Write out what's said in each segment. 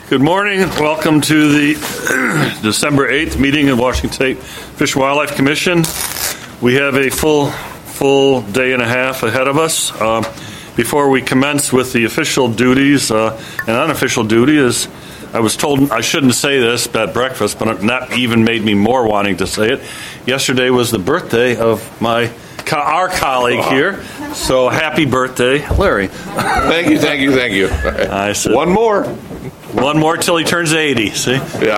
Good morning. Welcome to the December 8th meeting of Washington State Fish and Wildlife Commission. We have a full day and a half ahead of us. Before we commence with the official duties, an unofficial duty is, I was told I shouldn't say this at breakfast, but that even made me more wanting to say it. Yesterday was the birthday of our colleague here, so happy birthday, Larry. Thank you. I said, One more till he turns 80, see? Yeah.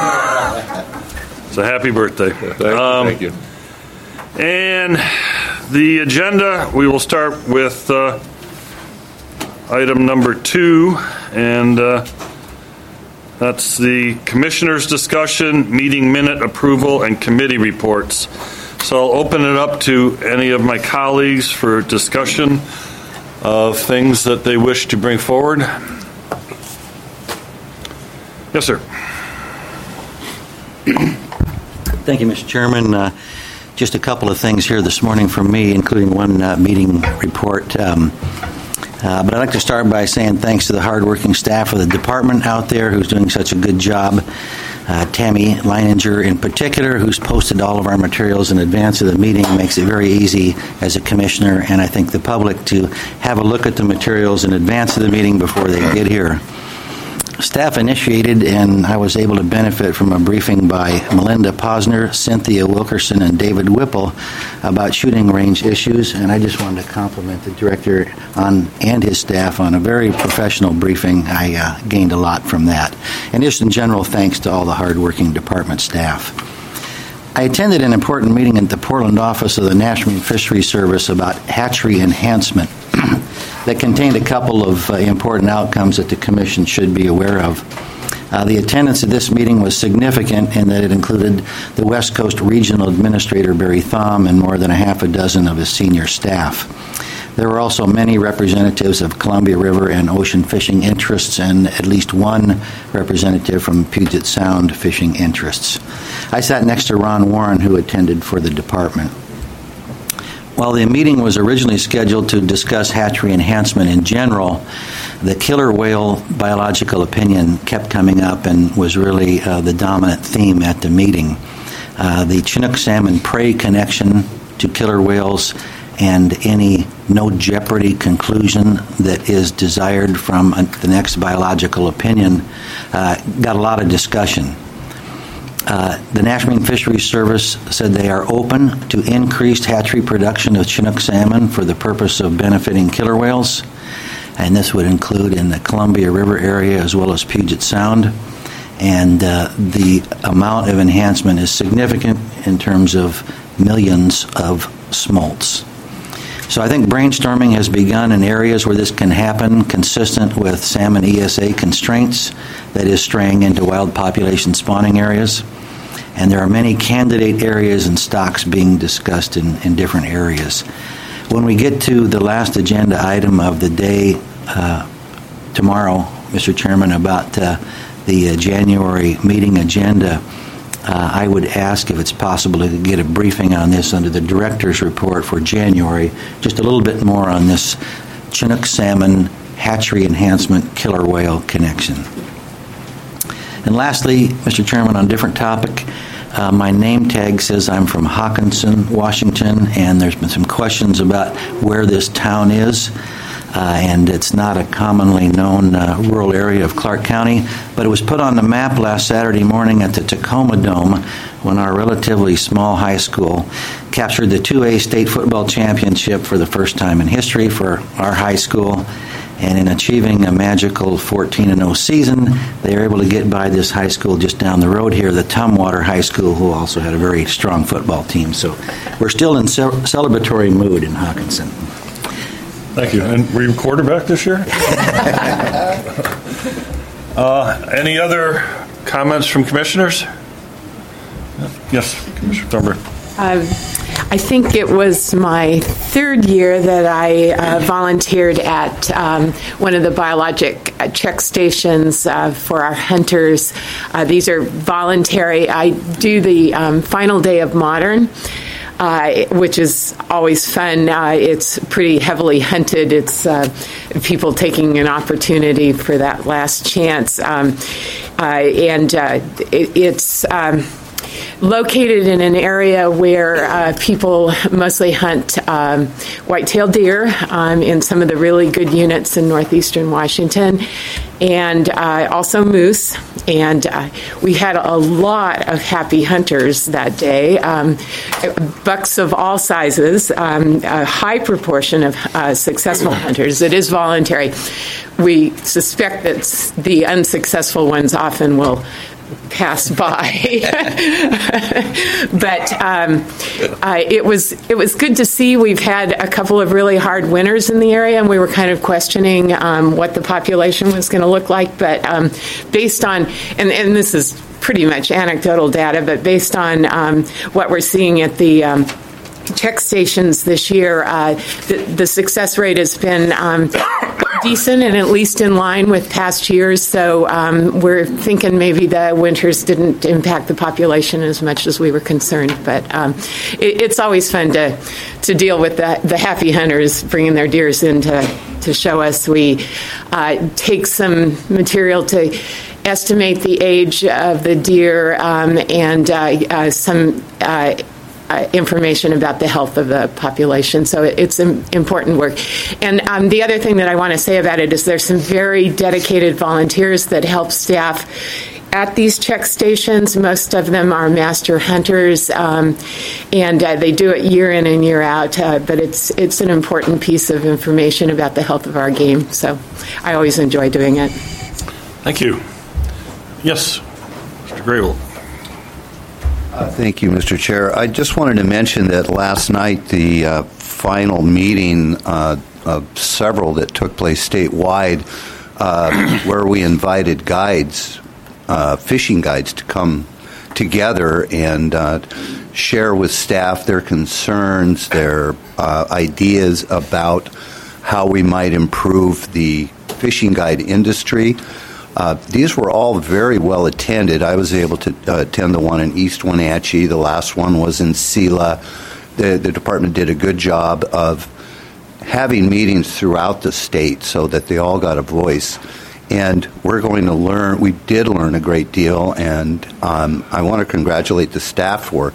So happy birthday. Thank you. And the agenda, we will start with item number 2, and that's the commissioner's discussion, meeting minute approval, and committee reports. So I'll open it up to any of my colleagues for discussion of things that they wish to bring forward. Yes, sir. Thank you, Mr. Chairman. Just a couple of things here this morning from me, including one meeting report. But I'd like to start by saying thanks to the hardworking staff of the department out there who's doing such a good job. Tammy Leininger in particular, who's posted all of our materials in advance of the meeting, makes it very easy as a commissioner and I think the public to have a look at the materials in advance of the meeting before they get here. Staff initiated, and I was able to benefit from a briefing by Melinda Posner, Cynthia Wilkerson, and David Whipple about shooting range issues, and I just wanted to compliment the director and his staff on a very professional briefing. I gained a lot from that. And just in general, thanks to all the hardworking department staff. I attended an important meeting at the Portland office of the National Fisheries Service about hatchery enhancement that contained a couple of important outcomes that the Commission should be aware of. The attendance at this meeting was significant in that it included the West Coast Regional Administrator Barry Thom and more than a half a dozen of his senior staff. There were also many representatives of Columbia River and ocean fishing interests and at least one representative from Puget Sound fishing interests. I sat next to Ron Warren, who attended for the department. While the meeting was originally scheduled to discuss hatchery enhancement in general, the killer whale biological opinion kept coming up and was really the dominant theme at the meeting. The Chinook salmon prey connection to killer whales and any no jeopardy conclusion that is desired from the next biological opinion got a lot of discussion. The National Marine Fisheries Service said they are open to increased hatchery production of Chinook salmon for the purpose of benefiting killer whales, and this would include in the Columbia River area as well as Puget Sound. And the amount of enhancement is significant in terms of millions of smolts. So I think brainstorming has begun in areas where this can happen consistent with salmon ESA constraints, that is straying into wild population spawning areas. And there are many candidate areas and stocks being discussed in different areas. When we get to the last agenda item of the day tomorrow, Mr. Chairman, about the January meeting agenda, I would ask if it's possible to get a briefing on this under the director's report for January, just a little bit more on this Chinook salmon hatchery enhancement killer whale connection. And lastly, Mr. Chairman, on a different topic, my name tag says I'm from Hawkinson, Washington, and there's been some questions about where this town is. And it's not a commonly known rural area of Clark County, but it was put on the map last Saturday morning at the Tacoma Dome when our relatively small high school captured the 2A state football championship for the first time in history for our high school. And in achieving a magical 14-0 season, they were able to get by this high school just down the road here, the Tumwater High School, who also had a very strong football team. So we're still in celebratory mood in Hawkinson. Thank you. And were you quarterback this year? Any other comments from commissioners? Yes, Commissioner Thornburg. I think it was my third year that I volunteered at one of the biologic check stations for our hunters. These are voluntary. I do the final day of modern. which is always fun. It's pretty heavily hunted. It's people taking an opportunity for that last chance. It's located in an area where people mostly hunt white-tailed deer in some of the really good units in northeastern Washington, and also moose. And we had a lot of happy hunters that day, bucks of all sizes, a high proportion of successful hunters. It is voluntary. We suspect that the unsuccessful ones often will pass by. But it was good to see. We've had a couple of really hard winters in the area, and we were kind of questioning what the population was going to look like. But based on, and this is pretty much anecdotal data, but based on what we're seeing at the check stations this year, the success rate has been decent and at least in line with past years. So we're thinking maybe the winters didn't impact the population as much as we were concerned. But it's always fun to deal with the happy hunters bringing their deers in to show us. We take some material to estimate the age of the deer and some information about the health of the population. So it's important work. And the other thing that I want to say about it is there's some very dedicated volunteers that help staff at these check stations. Most of them are master hunters, and they do it year in and year out. But it's an important piece of information about the health of our game. So I always enjoy doing it. Thank you. Yes, Mr. Grable. Thank you, Mr. Chair. I just wanted to mention that last night the final meeting of several that took place statewide where we invited guides, fishing guides, to come together and share with staff their concerns, their ideas about how we might improve the fishing guide industry. These were all very well attended. I was able to attend the one in East Wenatchee. The last one was in Selah. The department did a good job of having meetings throughout the state so that they all got a voice. And we're going to learn. We did learn a great deal, and I want to congratulate the staff for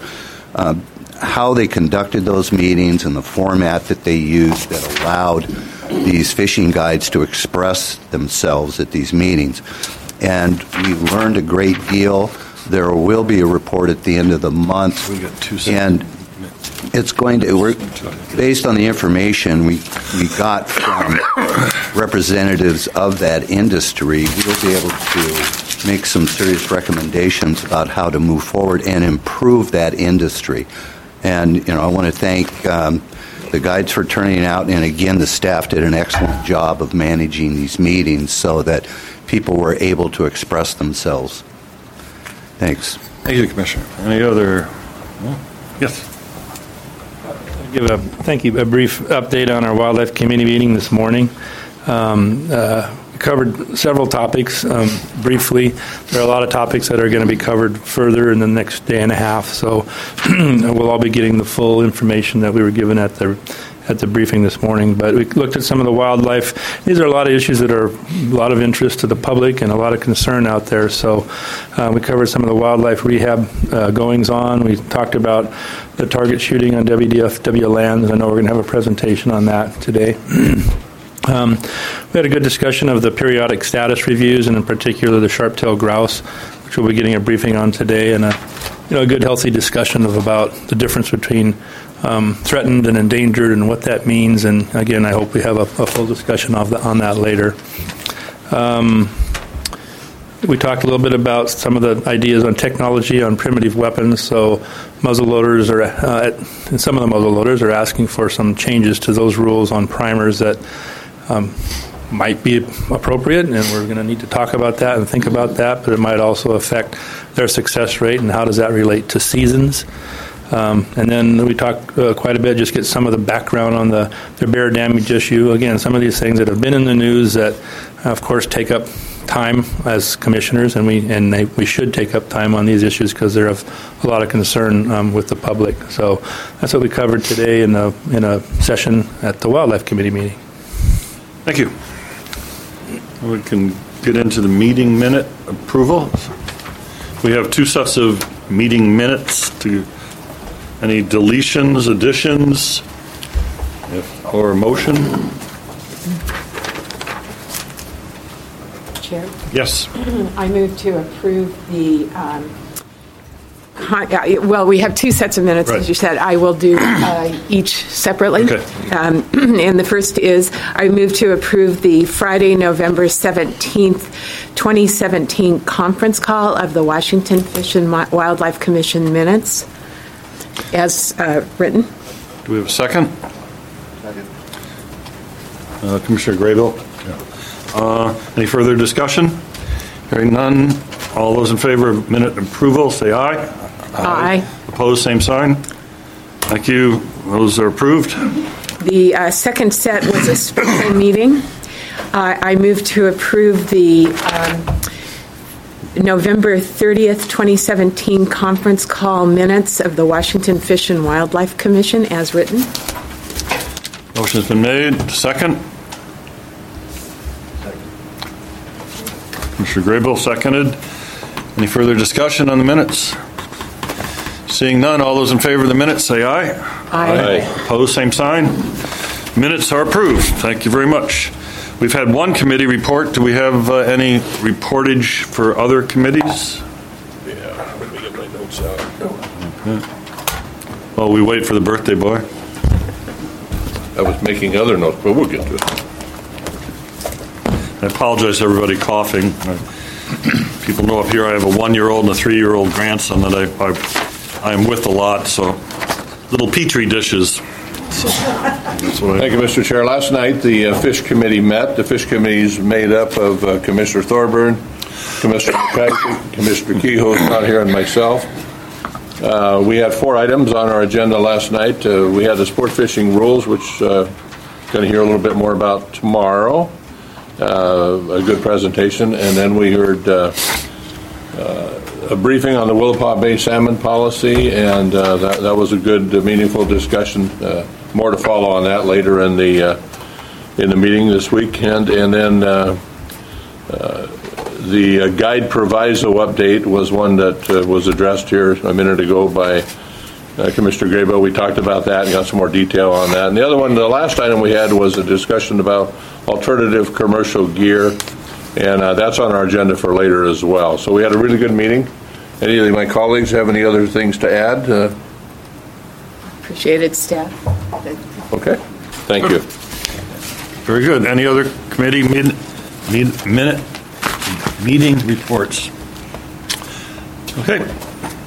how they conducted those meetings and the format that they used that allowed these fishing guides to express themselves at these meetings. And we learned a great deal. There will be a report at the end of the month. And it's going to, based on the information we got from representatives of that industry, we'll be able to make some serious recommendations about how to move forward and improve that industry. And, I want to thank the guides for turning out, and again, the staff did an excellent job of managing these meetings so that people were able to express themselves. Thanks. Thank you, Commissioner. Any other? Yes. Thank you. A brief update on our wildlife committee meeting this morning. We covered several topics briefly. There are a lot of topics that are going to be covered further in the next day and a half, so we'll all be getting the full information that we were given at the briefing this morning. But we looked at some of the wildlife. These are a lot of issues that are a lot of interest to the public and a lot of concern out there. So we covered some of the wildlife rehab goings on. We talked about the target shooting on WDFW lands. I know we're going to have a presentation on that today. We had a good discussion of the periodic status reviews, and in particular the sharp-tailed grouse, which we'll be getting a briefing on today, and a good, healthy discussion about the difference between threatened and endangered and what that means. And again, I hope we have a full discussion on that later. We talked a little bit about some of the ideas on technology on primitive weapons. So muzzleloaders and some of the muzzleloaders are asking for some changes to those rules on primers that might be appropriate, and we're going to need to talk about that and think about that, but it might also affect their success rate and how does that relate to seasons. And then we talked quite a bit, just get some of the background on the bear damage issue. Again, some of these things that have been in the news that, of course, take up time as commissioners, and we should take up time on these issues because they're of a lot of concern with the public. So that's what we covered today in a session at the Wildlife Committee meeting. Thank you. We can get into the meeting minute approval. We have two sets of meeting minutes. Any deletions, additions, or a motion? Chair? Yes. I move to approve the, we have two sets of minutes, Right. as you said. I will do each separately. Okay. And the first is, I move to approve the Friday, November 17th, 2017 conference call of the Washington Fish and Wildlife Commission minutes as written. Do we have a second? Second. Commissioner Graybill? Any further discussion? Hearing none. All those in favor of minute approval, say aye. Aye. Opposed, same sign. Thank you. Those are approved. The second set was a special meeting. I move to approve the November 30th, 2017 conference call minutes of the Washington Fish and Wildlife Commission as written. Motion's been made. Second. Commissioner Graybill seconded. Any further discussion on the minutes? Seeing none, all those in favor of the minutes say aye. Aye. Opposed, same sign. Minutes are approved. Thank you very much. We've had one committee report. Do we have any reportage for other committees? Yeah, let me get my notes out. Okay. While we wait for the birthday boy. I was making other notes, but we'll get to it. I apologize to everybody coughing. People know up here I have a 1-year-old and a 3-year-old grandson that I am with a lot, so little petri dishes. So that's what Thank you, Mr. Chair. Last night, the Fish Committee met. The Fish Committee is made up of Commissioner Thorburn, Commissioner McCarthy, Commissioner Kehoe is not here, and myself. We had 4 items on our agenda last night. We had the sport fishing rules, which going to hear a little bit more about tomorrow. A good presentation, and then we heard a briefing on the Willapa Bay salmon policy, and that was a good, meaningful discussion. More to follow on that later in the meeting this weekend, and then the guide proviso update was one that was addressed here a minute ago by Commissioner Graybill. We talked about that and got some more detail on that. And the other one, the last item we had was a discussion about alternative commercial gear, and that's on our agenda for later as well. So we had a really good meeting. Any of my colleagues have any other things to add? Appreciated, staff. Okay, thank you. Very good. Any other committee meeting reports? Okay.